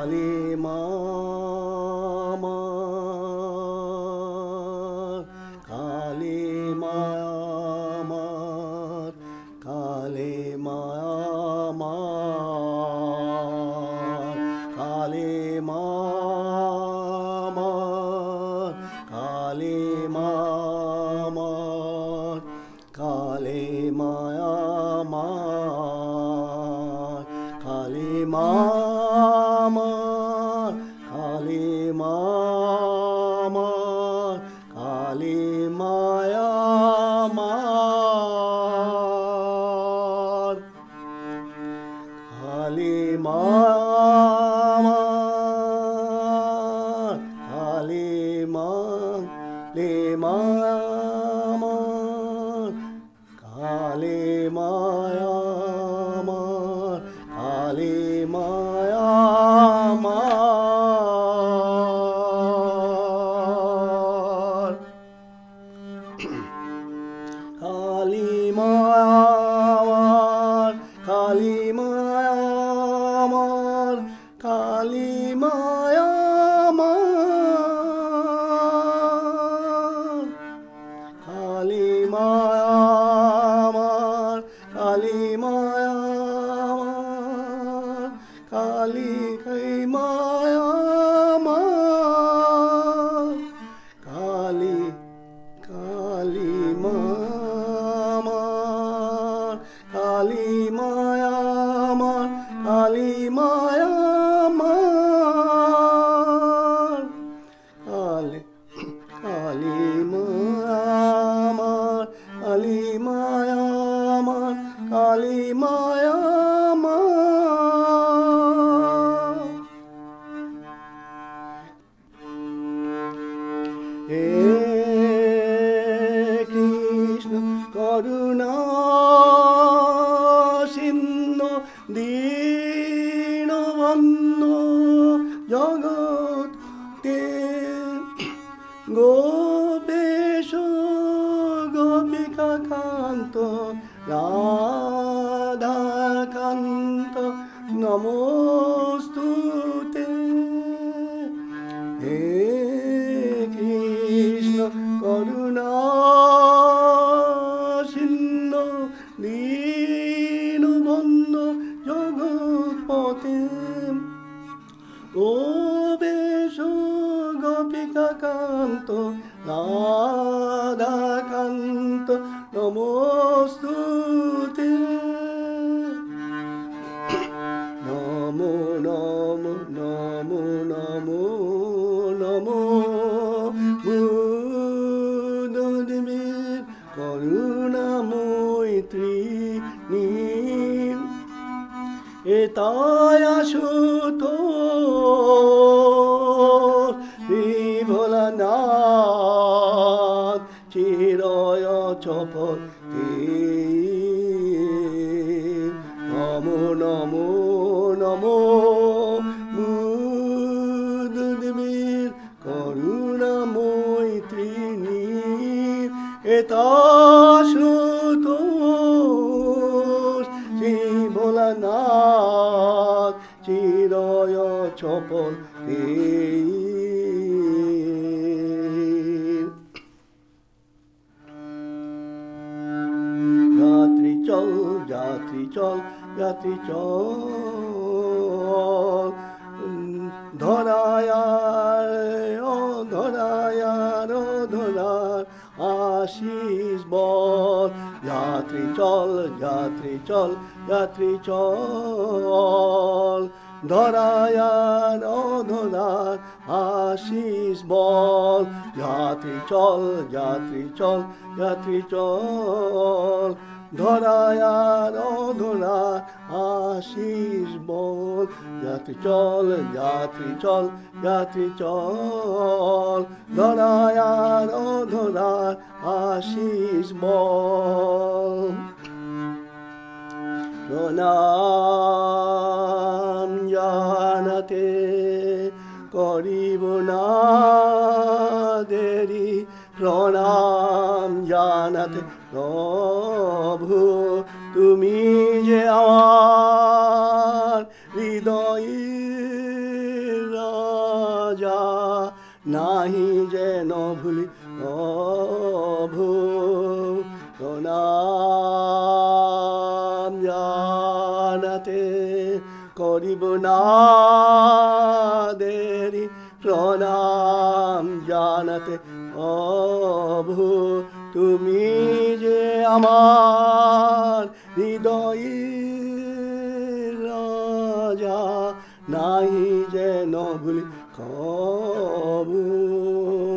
কালী মা আমার, কালী মা আমার, কালী মা আমার, কালী মা আমার, কালী মা আমার, কালী মা আমার, কালী মা আমার, কালী মা আমার, কালী মায়া আমার, কালী মা আমার, কালী মা, কালী মা আমার, কালী মায়া আমার, কালী মায়া আমার, কালী মায়া আমার, কালী মায়া আমার, কালী মায়া আমার, কালী মায়া আমার, কালী মায়া আমার, কালী মায়া আমার, কালী, কালী মা আমার, কালী মায়া আমার, কালী মায়া আমার, কালী, কালী মা আমার, কালী মায়া আমার, কালী মায়া আমার। হে কৃষ্ণ করুণা সিন্ধু দীনবন্ধু জগতে গোপেশ গোপিকা কান্ত রাধাকান্ত নমস্তুতে। হে কৃষ্ণ করুণা সিন্ধু দীনবন্ধু জগৎপতে গোপেশ গোপিকা কান্ত রাধাকান্ত নমস্তুতে। নমো নমো নমো নমো নমো বুদ্ধদেবের করুণা মৈত্রী এতায় আসুত ভোলানাথ চিরয় চপতে। নমো নমো নমো বুদ্ধদেবের করুণা মৈত্রী এতাশুত শ্রী ভোলানাথ চিরয় চপল যাত্রী চল, যাত্রী চল, যাত্রী চল ধরায়ার ও ধরায়ার ও ধরার আশিস বল। যাত্রী চল, যাত্রী চল, যাত্রী চল ধরায়ার ও ধরার আশিস বল। যাত্রী চল, যাত্রী চল, যাত্রী চল ধরায়ার ও ধরার আশিস বল। যাত্রী চল, যাত্রী চল, যাত্রী চল ধরায়ার ও ধরার আশিস বল। প্রণাম জানাতে করিব না দেরি, প্রণাম জানাতে প্রভু তুমি যে আমার হৃদয়ে রাজা নাহি যেন ভুলি প্রভু প্রণাম জানাতে করিব না দেরি প্রণাম জানাতে প্রভু তুমি যে আমার হৃদয়ের রাজা নাহি যেন ভুলি কবু